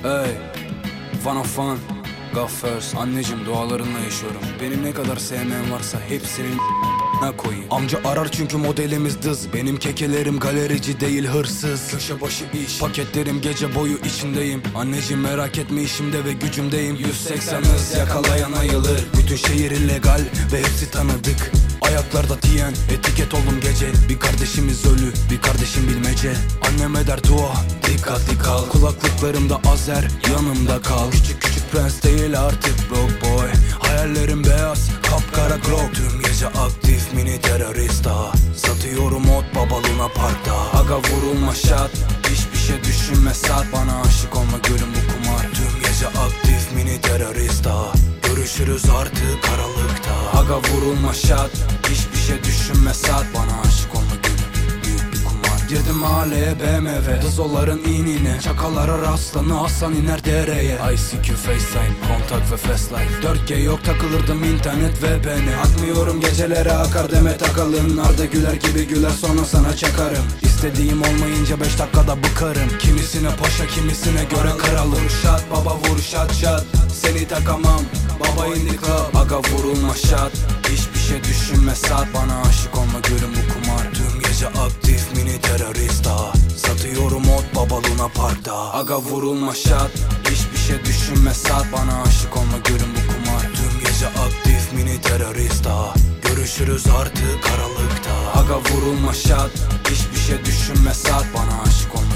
Ey, Van of Fun, God first. Anneciğim dualarınla yaşıyorum. Benim ne kadar sevmeyen varsa hepsinin koyayım. Amca arar çünkü modelimiz dız. Benim kekelerim galerici değil hırsız. Köşe başı iş, paketlerim gece boyu içindeyim. Anneciğim merak etme işimde ve gücümdeyim. 180 hız yakalayan ayılır. Bütün şehir illegal ve hepsi tanıdık. Ayaklarda diyen etiket oldum gece. Bir kardeşimiz ölü, bir kardeşim bilmece. Annem eder dua, dikkatli kal. Kulaklıklarımda Azer, yanımda kal. Küçük küçük prens değil artık broke boy. Hayallerim beyaz, kapkara glock. Tüm gece aktif mini terörista. Satıyorum ot baba Luna Park'ta. Aga vurulma şat, hiçbir şey düşünme sat. Bana aşık olma gülüm bu kumar. Tüm gece aktif mini terörista. Görüşürüz artık aralıkta. Aga vurulma şat, hiçbir şey düşünme sat. Bana aşık olma gülüm, büyük bir kumar. Girdim mahalleye BMW, Dızoların inine. Çakallara rastlanı Hasan iner dereye. ICQ, FaceTime, kontak ve Fastlife. 4G yok takılırdım internet ve beni. Akmıyorum gecelere akar Demet Akalın. Arda Güler gibi güler sonra sana çakarım. İstediğim olmayınca 5 dakikada bıkarım. Kimisine paşa kimisine göre kralım. Vur şat baba vur şat şat. Seni takamam baba in the club. Aga vurulma şat, hiçbir şey düşünme sat. Bana aşık olma gülüm bu kumar. Tüm gece aktif mini terörista. Satıyorum ot baba Luna Park'ta. Aga vurulma şat, hiçbir şey düşünme sat. Bana aşık olma gülüm bu kumar. Tüm gece aktif mini terörista. Görüşürüz artık aralıkta. Aga vurulma şat, hiçbir şey düşünme sat. Bana aşık olma